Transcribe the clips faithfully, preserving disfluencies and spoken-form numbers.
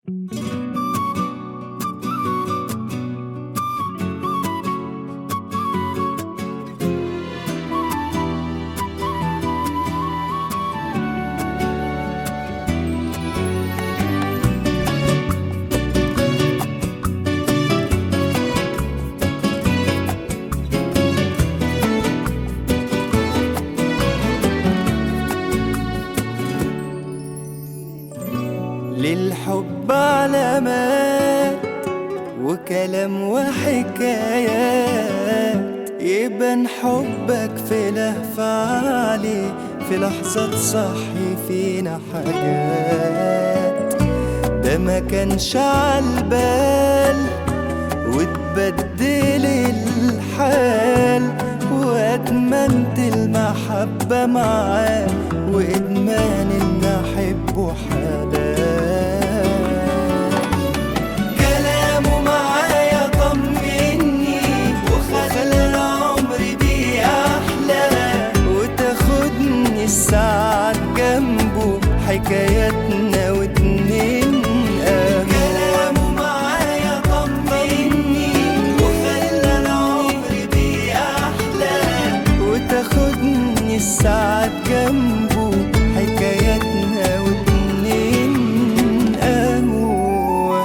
للحب علامات وكلام وحكايات، يبان حبك في لهفة عليه، في لحظة تصحي فينا حاجات ده ما كانش عالبال، وتبدل الحال وأدمنت المحبة معاه، وإدمان إن أحبه حلال. كلامه معايا طمني وخلى عمري بيه أحلى، وتاخدني الساعات جنبه حكاياتنا واتنين قام. كلامه معايا طمني وخلى عمري بيه أحلى، وتاخدني الساعات جنبه حكاياتنا واتنين قهوة.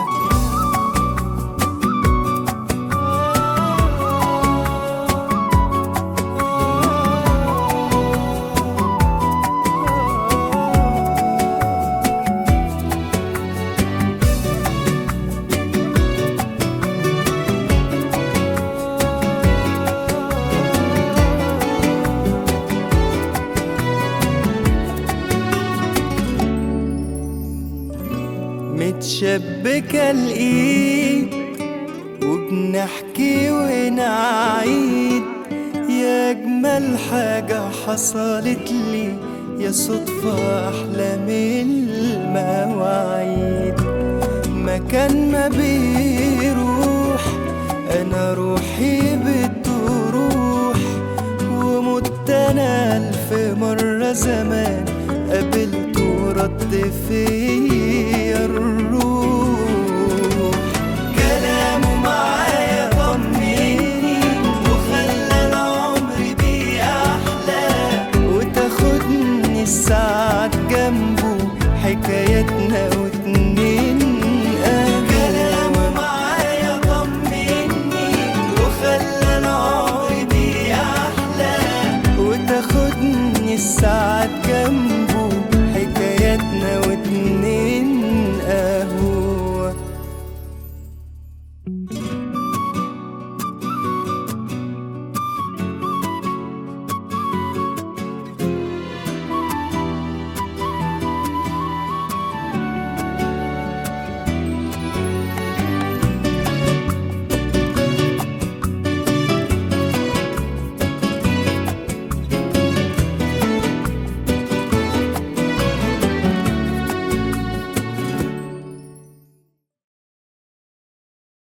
متشبكة الإيد وبنحكي ونعيد، يا أجمل حاجة حصلت لي، يا صدفة أحلى من المواعيد. مكان ما بيروح أنا روحي بتروح، ومت أنا ألف مرة زمان قابلته ورد فيا الروح. كلامه معايا طمني وخلى العمر بيه أحلى، وتاخدني الساعات جنبه حكاياتنا